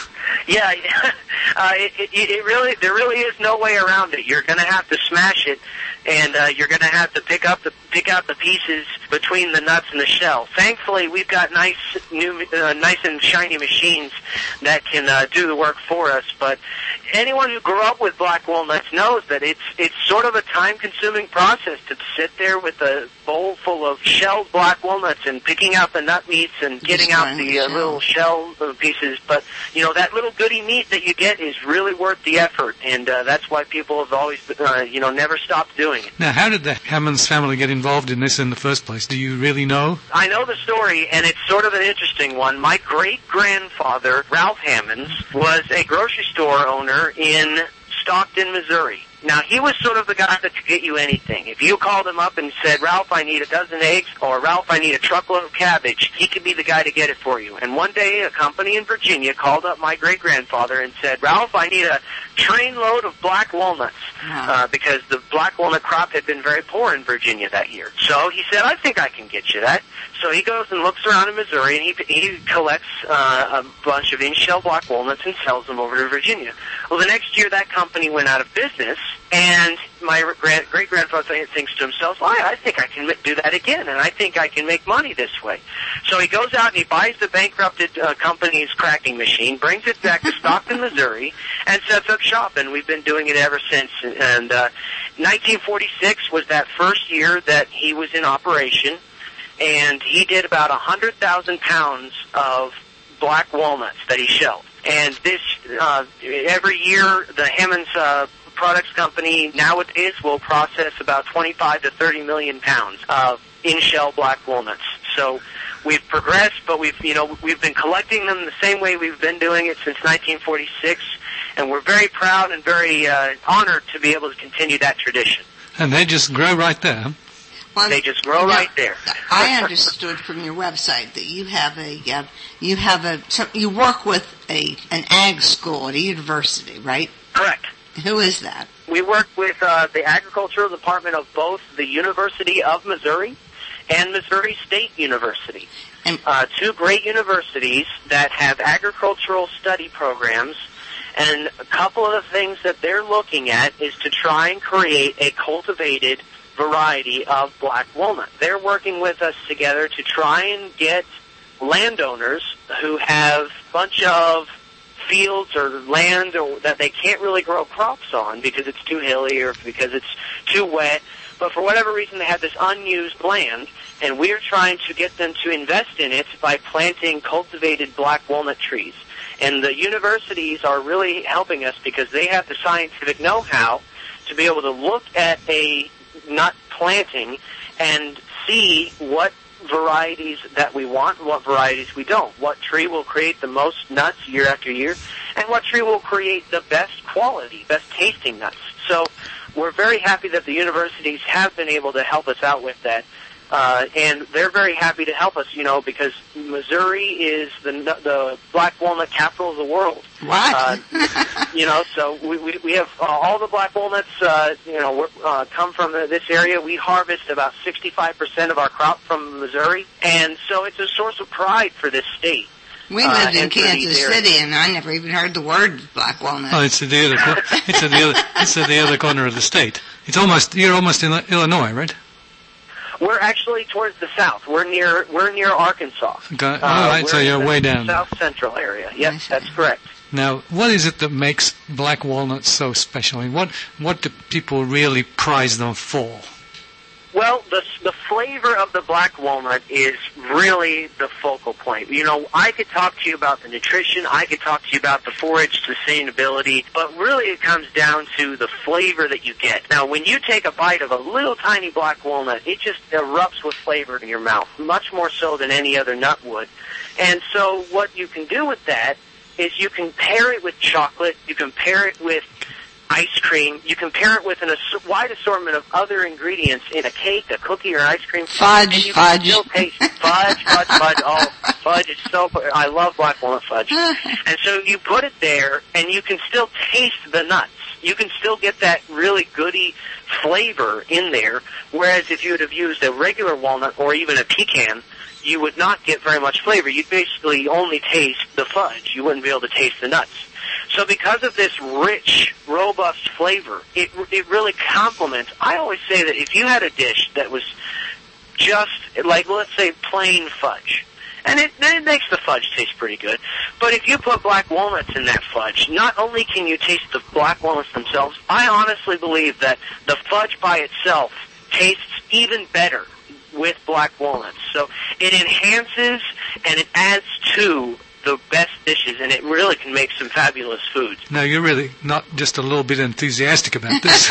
Yeah, uh, it, it, it really, there really is no way around it. You're going to have to smash it, and uh, you're going to have to pick up the pick out the pieces between the nuts and the shell. Thankfully, we've got nice new, uh, nice and shiny machines that can uh, do the work for us. But anyone who grew up with black walnuts knows that it's it's sort of a time-consuming process to sit there with a bowl full of shelled black walnuts and picking out the nut meats and getting out the uh, little shell pieces. But you know, that little goody meat that you get is really worth the effort, and uh, that's why people have always, uh, you know, never stopped doing it. Now, how did the Hammonds family get involved in this in the first place? Do you really know? I know the story, and it's sort of an interesting one. My great-grandfather, Ralph Hammonds, was a grocery store owner in Stockton, Missouri. Now, he was sort of the guy that could get you anything. If you called him up and said, Ralph, I need a dozen eggs, or Ralph, I need a truckload of cabbage, he could be the guy to get it for you. And one day, a company in Virginia called up my great-grandfather and said, Ralph, I need a trainload of black walnuts, uh, because the black walnut crop had been very poor in Virginia that year. So he said, I think I can get you that. So he goes and looks around in Missouri, and he, he collects uh, a bunch of in-shell black walnuts and sells them over to Virginia. Well, the next year, that company went out of business, and my great-grandfather thinks to himself, well, I think I can do that again, and I think I can make money this way. So he goes out and he buys the bankrupted uh, company's cracking machine, brings it back to Stockton, Missouri, and sets up shop, and we've been doing it ever since. And uh, nineteen forty-six was that first year that he was in operation, and he did about one hundred thousand pounds of black walnuts that he shelled. And this, uh, every year, the Hammonds uh, Products Company nowadays will process about twenty-five to thirty million pounds of in-shell black walnuts. So we've progressed, but we've, you know, we've been collecting them the same way we've been doing it since nineteen forty-six, and we're very proud and very uh, honored to be able to continue that tradition. And they just grow right there. Well, they just grow right there. I understood from your website that you have a uh, you have a you work with a an ag school at a university, right? Correct. Who is that? We work with uh, the agricultural department of both the University of Missouri and Missouri State University. And, uh, two great universities that have agricultural study programs, and a couple of the things that they're looking at is to try and create a cultivated variety of black walnut. They're working with us together to try and get landowners who have a bunch of fields or land or that they can't really grow crops on because it's too hilly or because it's too wet, but for whatever reason they have this unused land, and we're trying to get them to invest in it by planting cultivated black walnut trees. And the universities are really helping us because they have the scientific know-how to be able to look at a nut planting and see what varieties that we want and what varieties we don't. What tree will create the most nuts year after year, and what tree will create the best quality, best tasting nuts. So we're very happy that the universities have been able to help us out with that. Uh, and they're very happy to help us, you know, because Missouri is the the black walnut capital of the world. What? Uh, you know, so we we, we have uh, all the black walnuts, uh, you know, uh, come from this area. We harvest about sixty-five percent of our crop from Missouri, and so it's a source of pride for this state. We lived uh, in Kansas City, and I never even heard the word black walnut. Oh, it's at the other, it's at the other, it's at the other corner of the state. It's almost you're almost in Illinois, right? We're actually towards the south. We're near we're near Arkansas. Got, all uh, right, so you're way down. South central area. Yes, that's correct. Now, what is it that makes black walnuts so special? And what what do people really prize them for? Well, the the flavor of the black walnut is really the focal point. You know, I could talk to you about the nutrition, I could talk to you about the forage sustainability, but really it comes down to the flavor that you get. Now, when you take a bite of a little tiny black walnut, it just erupts with flavor in your mouth, much more so than any other nut would. And so what you can do with that is you can pair it with chocolate, you can pair it with ice cream. You can pair it with an ass- wide assortment of other ingredients in a cake, a cookie, or ice cream. Fudge, and you fudge. Can still taste fudge, fudge, fudge. Oh, fudge is so. I love black walnut fudge. And so you put it there, and you can still taste the nuts. You can still get that really goody flavor in there. Whereas if you would have used a regular walnut or even a pecan, you would not get very much flavor. You'd basically only taste the fudge. You wouldn't be able to taste the nuts. So because of this rich, robust flavor, it it really complements. I always say that if you had a dish that was just like, let's say, plain fudge, and it, it makes the fudge taste pretty good, but if you put black walnuts in that fudge, not only can you taste the black walnuts themselves, I honestly believe that the fudge by itself tastes even better with black walnuts. So it enhances and it adds to the best dishes, and it really can make some fabulous foods. Now, you're really not just a little bit enthusiastic about this.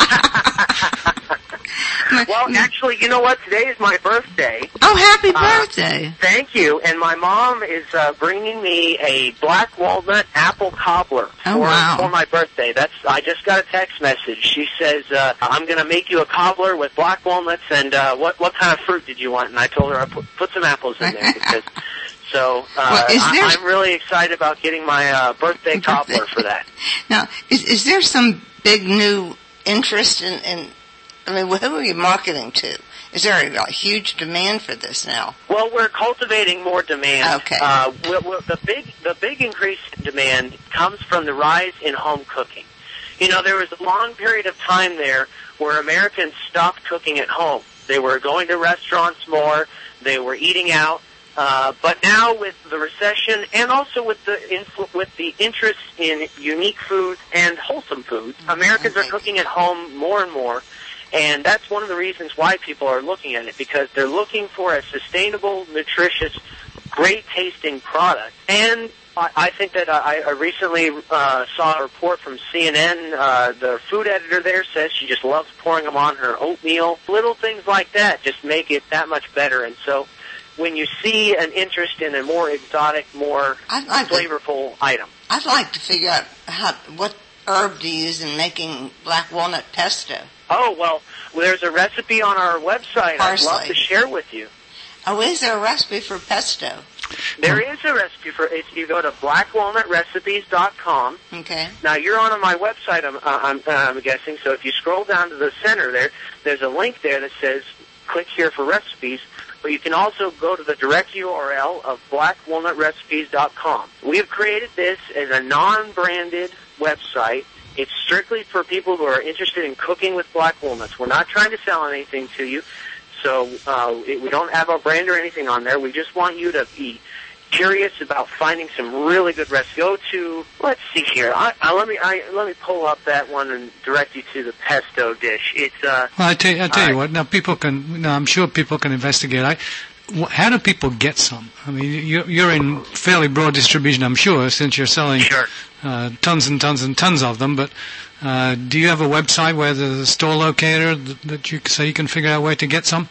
Well, actually, you know what? Today is my birthday. Oh, happy Uh, birthday. Thank you. And my mom is uh, bringing me a black walnut apple cobbler Oh, for, wow. for my birthday. That's I just got a text message. She says, uh, I'm going to make you a cobbler with black walnuts, and uh, what, what kind of fruit did you want? And I told her I put, put some apples in there because... So uh, Well, is there- I, I'm really excited about getting my uh, birthday cobbler for that. Now, is, is there some big new interest in, in, I mean, who are you marketing to? Is there a, a huge demand for this now? Well, we're cultivating more demand. Okay. Uh, we're, we're, the big the big increase in demand comes from the rise in home cooking. You know, there was a long period of time there where Americans stopped cooking at home. They were going to restaurants more. They were eating out. Uh, but now with the recession and also with the influ- with the interest in unique foods and wholesome foods, Americans are cooking at home more and more, and that's one of the reasons why people are looking at it, because they're looking for a sustainable, nutritious, great-tasting product. And I, I think that I, I recently uh, saw a report from C N N. Uh, the food editor there says she just loves pouring them on her oatmeal. Little things like that just make it that much better, and so when you see an interest in a more exotic, more I'd like to- flavorful item. I'd like to figure out how, what herb to use in making black walnut pesto. Oh, well, there's a recipe on our website I'd love Parsley. to share with you. Oh, is there a recipe for pesto? There is a recipe for it. You go to black walnut recipes dot com. Okay. Now, you're on my website, I'm, uh, I'm, uh, I'm guessing, so if you scroll down to the center there, there's a link there that says, click here for recipes. But you can also go to the direct U R L of black walnut recipes dot com. We have created this as a non-branded website. It's strictly for people who are interested in cooking with black walnuts. We're not trying to sell anything to you, so uh, it, we don't have our brand or anything on there. We just want you to be curious about finding some really good recipes. Go to, let's see here. I, I, let me I, let me pull up that one and direct you to the pesto dish. It's uh. Well, I tell, I tell you uh, what. Now, people can. Now, I'm sure people can investigate. I, wh- how do people get some? I mean, you're, you're in fairly broad distribution, I'm sure, since you're selling Sure. uh, tons and tons and tons of them. But uh, do you have a website where there's a store locator that, that you so you can figure out where to get some?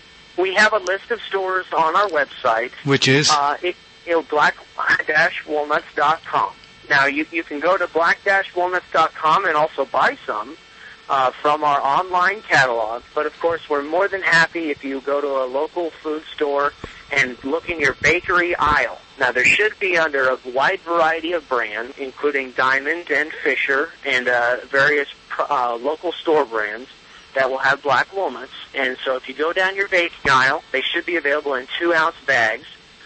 We have a list of stores on our website. Which is Uh, it, you know, black dash walnuts dot com. Now, you, you can go to black dash walnuts dot com and also buy some uh, from our online catalog. But, of course, we're more than happy if you go to a local food store and look in your bakery aisle. Now, there should be under a wide variety of brands, including Diamond and Fisher and uh, various uh, local store brands that will have black walnuts. And so if you go down your baking aisle, they should be available in two-ounce bags.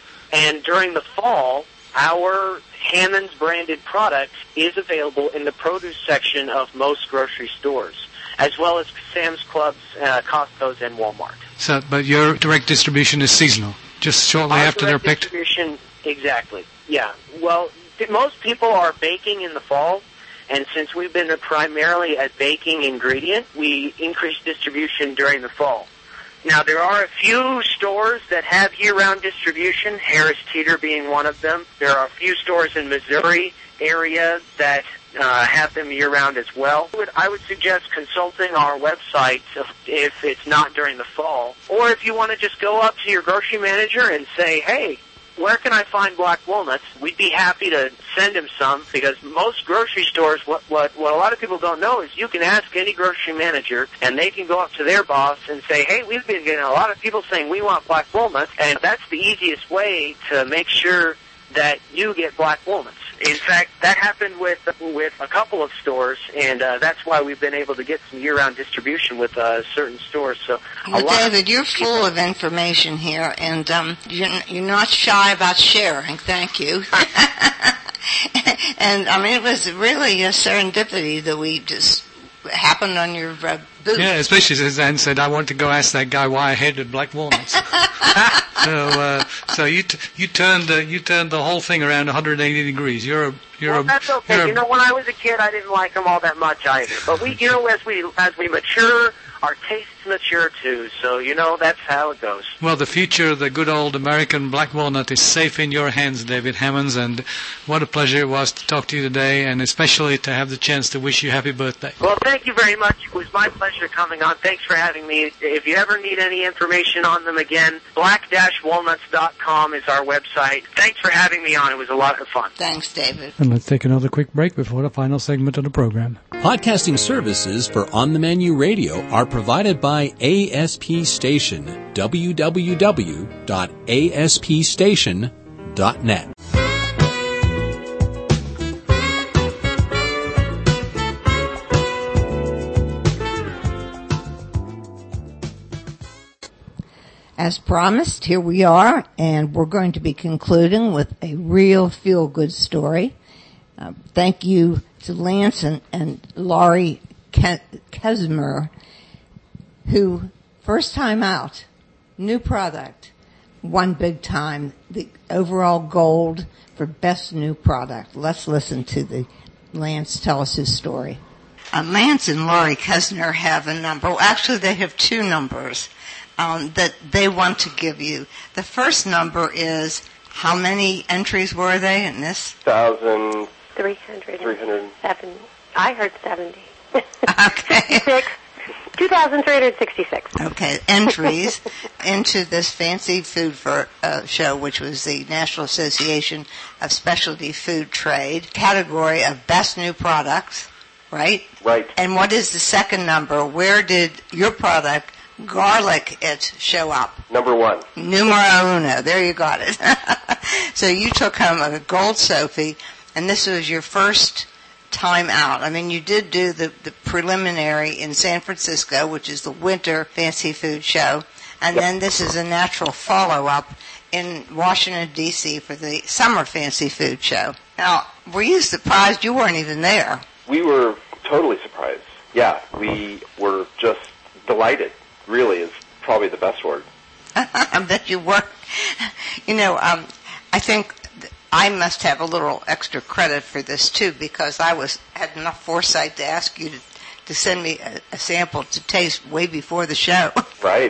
And during the fall, our Hammond's branded product is available in the produce section of most grocery stores, as well as Sam's Clubs, uh, Costco's, and Walmart. so, but your direct distribution is seasonal, just shortly Our after they're direct picked. distribution, exactly. Yeah. Well, th- most people are baking in the fall, and since we've been a primarily a baking ingredient, we increase distribution during the fall. Now, there are a few stores that have year-round distribution, Harris Teeter being one of them. There are a few stores in Missouri area that uh, have them year-round as well. I would, I would suggest consulting our website if, if it's not during the fall, or if you want to just go up to your grocery manager and say, hey, where can I find black walnuts? We'd be happy to send him some, because most grocery stores, what, what, what a lot of people don't know is you can ask any grocery manager, and they can go up to their boss and say, hey, we've been getting a lot of people saying we want black walnuts, and that's the easiest way to make sure that you get black walnuts. In fact, that happened with with a couple of stores, and uh, that's why we've been able to get some year-round distribution with uh, certain stores. So, a Well, lot David, you're full of information here, and um, you're, you're not shy about sharing. Thank you. And, I mean, it was really a serendipity that we just happened on your uh, booth. Yeah, especially as Anne said, I want to go ask that guy why I hated black walnuts. so, uh, so you t- you turned uh, you turned the whole thing around one hundred eighty degrees. You're a you're well, a. that's okay. You're you a, know, when I was a kid, I didn't like them all that much either. But we, you know, as we as we mature, our tastes mature too. So you know, that's how it goes. Well, the future of the good old American black walnut is safe in your hands, David Hammonds, and what a pleasure it was to talk to you today, and especially to have the chance to wish you happy birthday. Well, thank you very much. It was my pleasure coming on. Thanks for having me. If you ever need any information on them again, black dash walnuts dot com is our website. Thanks for having me on. It was a lot of fun. Thanks, David. And let's take another quick break before the final segment of the program. Podcasting services for On the Menu Radio are provided by A S P Station, w w w dot a s p station dot net. As promised, here we are, and we're going to be concluding with a real feel-good story. Uh, thank you to Lance and, and Laurie Ke- Kesmer, who, first time out, new product, won big time, the overall gold for best new product. Let's listen to the Lance tell us his story. Uh, Lance and Laurie Kesner have a number. Well, actually, they have two numbers um, that they want to give you. The first number is, how many entries were they in this? Thousand. Three hundred. Three hundred. Seven. I heard seventy. Okay. Six. two thousand three hundred sixty-six. Okay, entries into this fancy food for, uh, show, which was the National Association of Specialty Food Trade, category of Best New Products, right? Right. And what is the second number? Where did your product, Garlic It, show up? Number one. Numero uno. There you got it. So you took home a Gold Sophie, and this was your first time out. I mean, you did do the, the preliminary in San Francisco, which is the winter fancy food show, and then this is a natural follow-up in Washington, D C for the summer fancy food show. Now, were you surprised? You weren't even there. We were totally surprised. Yeah, we were just delighted, really, is probably the best word. I bet you were. You know, um, I think I must have a little extra credit for this too, because I was had enough foresight to ask you to, to send me a, a sample to taste way before the show. Right.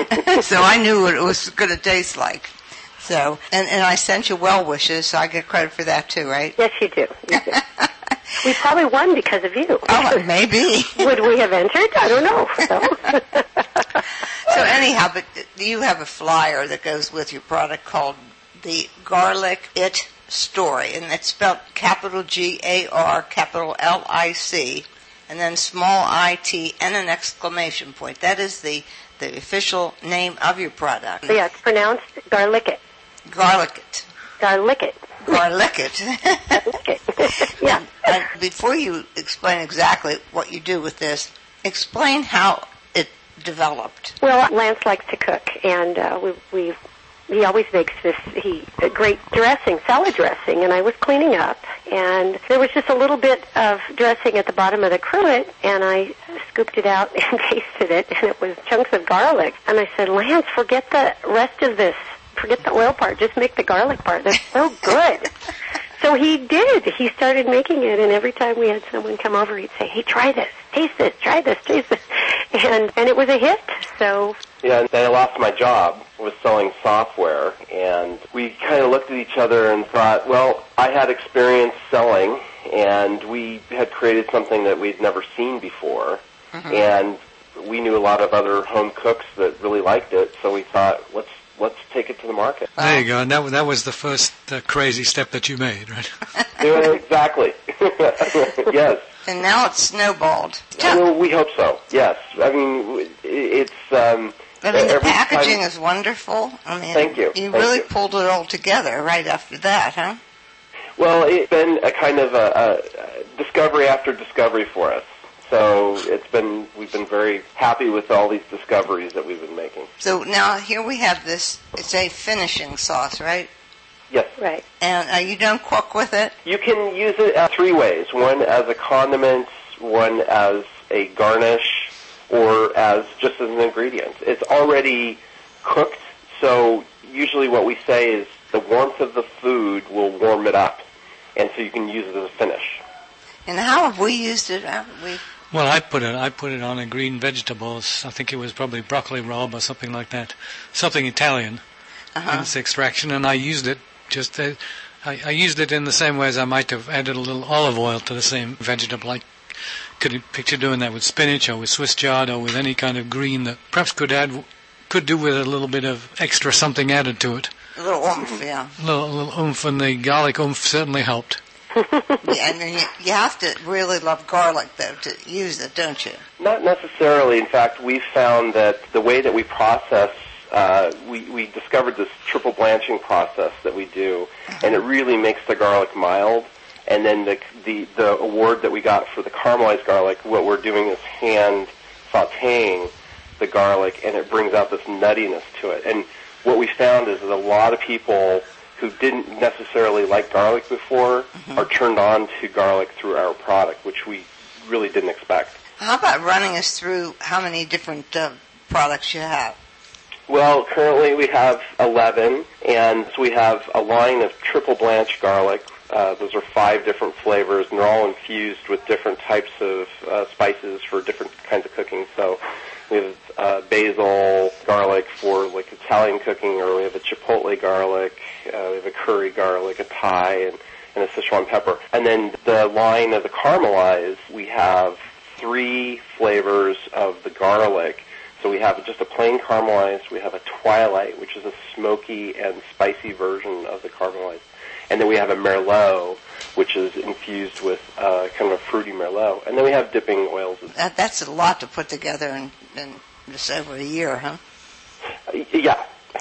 So I knew what it was going to taste like. So, and, and I sent you well wishes, so I get credit for that too, right? Yes, you do. You do. We probably won because of you. Oh, maybe. Would we have entered? I don't know. So. So anyhow, but you have a flyer that goes with your product called the Garlic It Story, and it's spelled capital G A R, capital L I C, and then small I T and an exclamation point. That is the, the official name of your product. Yeah, it's pronounced Garlic It. Garlic It. Garlic It. Garlic It. Garlic It. Yeah. And before you explain exactly what you do with this, explain how it developed. Well, Lance likes to cook, and uh, we, we've he always makes this he a great dressing, salad dressing, and I was cleaning up, and there was just a little bit of dressing at the bottom of the cruet, and I scooped it out and tasted it, and it was chunks of garlic. And I said, Lance, forget the rest of this. Forget the oil part. Just make the garlic part. That's so good. So he did. He started making it, and every time we had someone come over, he'd say, hey, try this, taste this, try this, taste this. And and it was a hit, so... Yeah, and then I lost my job. I was selling software, and we kind of looked at each other and thought, well, I had experience selling, and we had created something that we'd never seen before, mm-hmm. and we knew a lot of other home cooks that really liked it, so we thought, let's let's take it to the market. There you go, and that, that was the first uh, crazy step that you made, right? Yeah, exactly. Yes. And now it's snowballed. Well, we hope so, yes. I mean, it's... Um, I mean, the packaging time, is wonderful. I mean, thank you. You thank really you. pulled it all together right after that, huh? Well, it's been a kind of a, a discovery after discovery for us. So it's been we've been very happy with all these discoveries that we've been making. So now here we have this. It's a finishing sauce, right? Yes. Right. And uh, you don't cook with it? You can use it uh, three ways. One as a condiment, one as a garnish, or as just as an ingredient. It's already cooked, so usually what we say is the warmth of the food will warm it up, and so you can use it as a finish. And how have we used it? How have we... Well, I put it I put it on a green vegetables. I think it was probably broccoli rabe or something like that, something Italian Uh-huh. in its extraction, and I used it just uh, I, I used it in the same way as I might have added a little olive oil to the same vegetable. I could picture doing that with spinach or with Swiss chard or with any kind of green that perhaps could add could do with a little bit of extra something added to it. A little oomph, yeah. A little, a little oomph, and the garlic oomph certainly helped. Yeah, and then you, you have to really love garlic, though, to use it, don't you? Not necessarily. In fact, we found that the way that we process, uh, we, we discovered this triple blanching process that we do, and it really makes the garlic mild. And then the, the, the award that we got for the caramelized garlic, what we're doing is hand sauteing the garlic, and it brings out this nuttiness to it. And what we found is that a lot of people who didn't necessarily like garlic before mm-hmm. are turned on to garlic through our product, which we really didn't expect. How about running us through how many different uh, products you have? Well, currently we have eleven, and so we have a line of triple blanch garlic. Uh, those are five different flavors, and they're all infused with different types of uh, spices for different kinds of cooking. So we have uh, basil garlic for like Italian cooking, or we have a chipotle garlic, uh, we have a curry garlic, a Thai, and, and a Sichuan pepper. And then the line of the caramelized, we have three flavors of the garlic. So we have just a plain caramelized, we have a twilight, which is a smoky and spicy version of the caramelized. And then we have a Merlot, which is infused with uh, kind of a fruity Merlot. And then we have dipping oils. That, that's a lot to put together in, in just over a year, huh? Uh, yeah.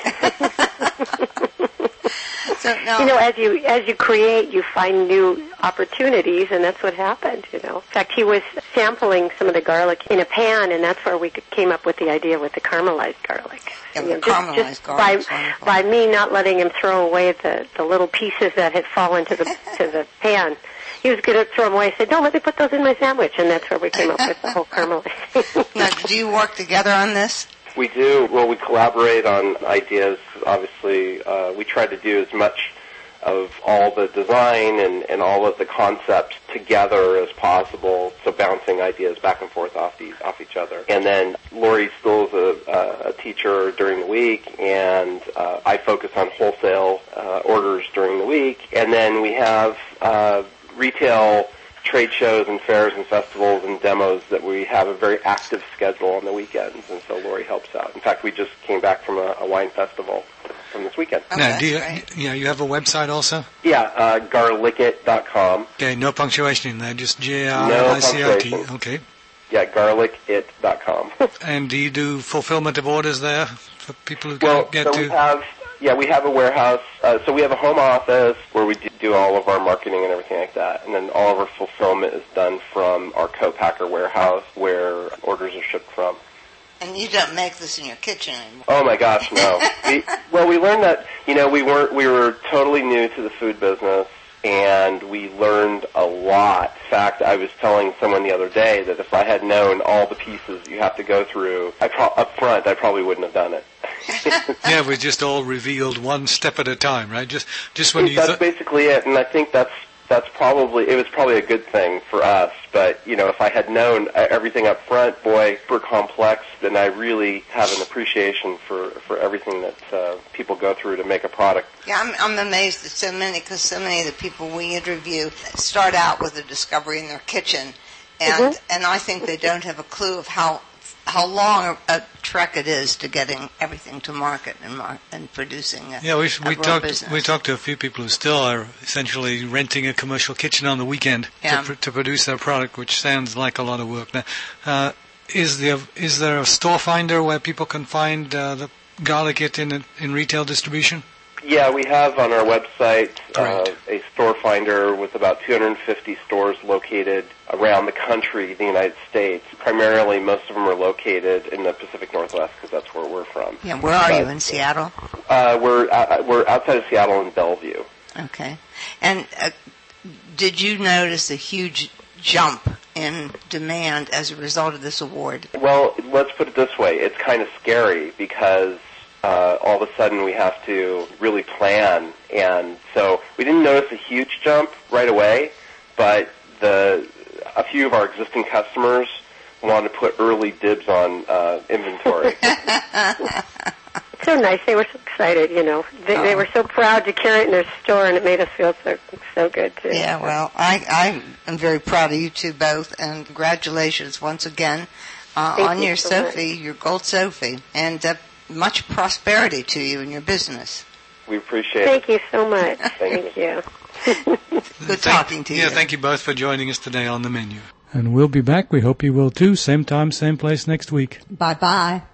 So, no. You know, as you as you create, you find new opportunities, and that's what happened, you know. In fact, he was sampling some of the garlic in a pan, and that's where we came up with the idea with the caramelized garlic. Yeah, you the know, caramelized just, just garlic. By, by me not letting him throw away the, the little pieces that had fallen to the to the pan, he was going to throw them away. I said, no, let me put those in my sandwich, and that's where we came up with the whole caramelized. Now, do you work together on this? We do. Well, we collaborate on ideas. Obviously, uh, we try to do as much of all the design and, and all of the concepts together as possible, so bouncing ideas back and forth off these off each other. And then Lori still is a, uh, a teacher during the week, and uh, I focus on wholesale uh, orders during the week. And then we have uh, retail trade shows and fairs and festivals and demos that we have a very active schedule on the weekends, and so Lori helps out. In fact, we just came back from a, a wine festival from this weekend. Oh, now, do you, great. yeah, you have a website also? Yeah, uh, garlic it dot com. Okay, no punctuation in there, just J R L I C I T. No punctuation. Okay. Yeah, garlic it dot com. And do you do fulfillment of orders there for people who Well, can't get so to? we have, yeah, we have a warehouse. Uh, so we have a home office where we do, do all of our marketing and everything like that, and then all of our fulfillment is done from our co-packer warehouse where orders are shipped from. And you don't make this in your kitchen anymore. Oh my gosh, no. we, well, we learned that, you know, we weren't, we were totally new to the food business, and we learned a lot. In fact, I was telling someone the other day that if I had known all the pieces you have to go through I pro- up front, I probably wouldn't have done it. Yeah, we just all revealed one step at a time, right? Just, just when you. That's th- basically it, and I think that's that's probably it was probably a good thing for us. But you know, if I had known everything up front, boy, super complex, then I really have an appreciation for for everything that uh, people go through to make a product. Yeah, I'm, I'm amazed at so many, because so many of the people we interview start out with a discovery in their kitchen, and mm-hmm. and I think they don't have a clue of how how long a, a trek it is to getting everything to market and mar- and producing a Yeah, we a we real talked business. we talked to a few people who still are essentially renting a commercial kitchen on the weekend Yeah. to pr- to produce their product, which sounds like a lot of work. Now, uh, is there is there a store finder where people can find uh, the Garlic It in in retail distribution? Yeah, we have on our website uh, a store finder with about two hundred fifty stores located around the country, the United States. Primarily, most of them are located in the Pacific Northwest because that's where we're from. Yeah, where are but, you, in Seattle? Uh, we're uh, we're outside of Seattle in Bellevue. Okay. And uh, did you notice a huge jump in demand as a result of this award? Well, let's put it this way. It's kind of scary because uh, all of a sudden we have to really plan. And so we didn't notice a huge jump right away, but the a few of our existing customers wanted to put early dibs on uh, inventory. So nice. They were so excited, you know. They, oh. they were so proud to carry it in their store, and it made us feel so so good, too. Yeah, well, I, I am very proud of you two both, and congratulations once again uh, on you your so Sophie, much. your gold Sophie, and uh, much prosperity to you in your business. We appreciate Thank it. Thank you so much. Thank, Thank you. Good Thank, talking to you. Yeah, thank you both for joining us today on The Menu. And we'll be back. We hope you will, too. Same time, same place next week. Bye-bye.